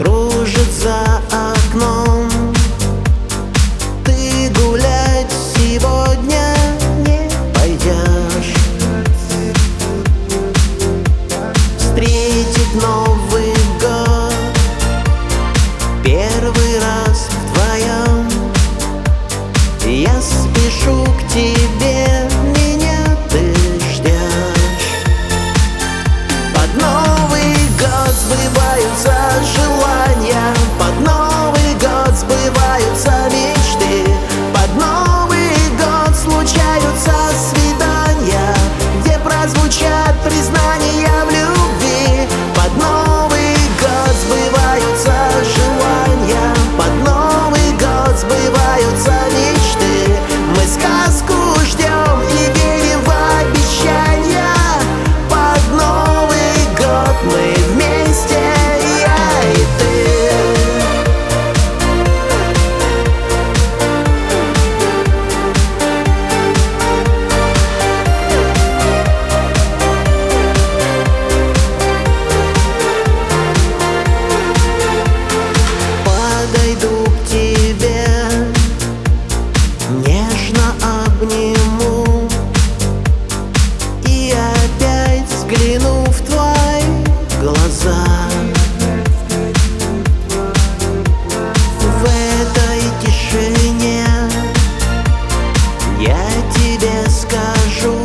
кружит за окном. Ты гулять сегодня не пойдешь, встретить Новый год первый раз вдвоем. Я спешу к тебе, меня ты ждешь. Под Новый год сбываются желания, под Новый год сбываются мечты, под Новый год случаются свидания, где прозвучат признания в любви. Под Новый год сбываются желания, под Новый год сбываются мечты. Мы сказку ждем и верим в обещания. Под Новый год мы вместе, я и ты. Подойду к тебе, нежно обниму и опять взгляну в твои глаза. В этой тишине я тебе скажу: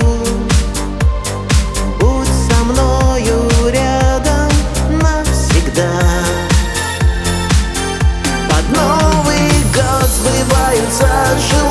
будь со мною рядом навсегда. Под Новый год сбываются желания,